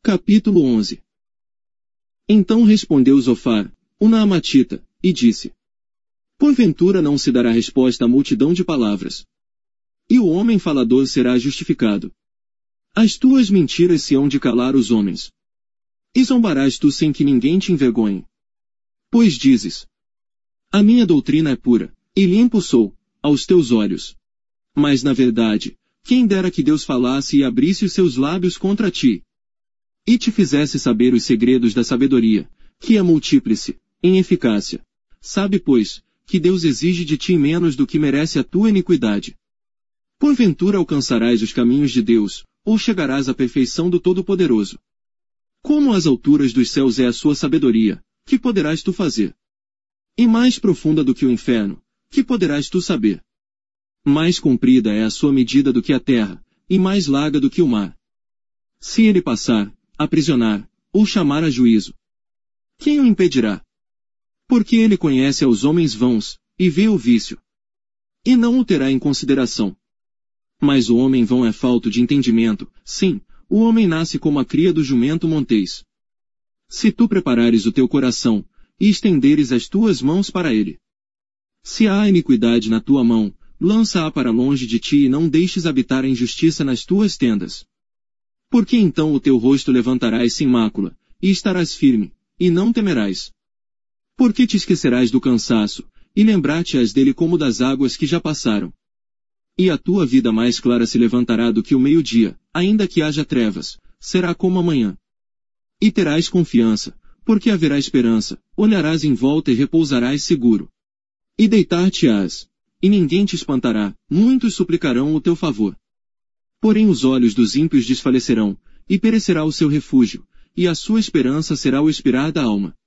Capítulo 11. Então respondeu Zofar, o Naamatita, e disse: Porventura não se dará resposta à multidão de palavras. E o homem falador será justificado. As tuas mentiras se hão de calar os homens. E zombarás tu sem que ninguém te envergonhe. Pois dizes: a minha doutrina é pura, e limpo sou, aos teus olhos. Mas na verdade, quem dera que Deus falasse e abrisse os seus lábios contra ti, e te fizesse saber os segredos da sabedoria, que é multíplice, em eficácia. Sabe, pois, que Deus exige de ti menos do que merece a tua iniquidade. Porventura alcançarás os caminhos de Deus, ou chegarás à perfeição do Todo-Poderoso. Como as alturas dos céus é a sua sabedoria, que poderás tu fazer? E mais profunda do que o inferno, que poderás tu saber? Mais comprida é a sua medida do que a terra, e mais larga do que o mar. Se ele passar, aprisionar, ou chamar a juízo, quem o impedirá? Porque ele conhece aos homens vãos, e vê o vício, e não o terá em consideração. Mas o homem vão é falto de entendimento, sim, o homem nasce como a cria do jumento montês. Se tu preparares o teu coração, e estenderes as tuas mãos para ele. Se há iniquidade na tua mão, lança-a para longe de ti e não deixes habitar a injustiça nas tuas tendas. Porque então o teu rosto levantarás sem mácula, e estarás firme, e não temerás. Porque te esquecerás do cansaço, e lembrar-te-ás dele como das águas que já passaram. E a tua vida mais clara se levantará do que o meio-dia, ainda que haja trevas, será como a manhã. E terás confiança, porque haverá esperança, olharás em volta e repousarás seguro. E deitar-te-ás, e ninguém te espantará, muitos suplicarão o teu favor. Porém os olhos dos ímpios desfalecerão, e perecerá o seu refúgio, e a sua esperança será o expirar da alma.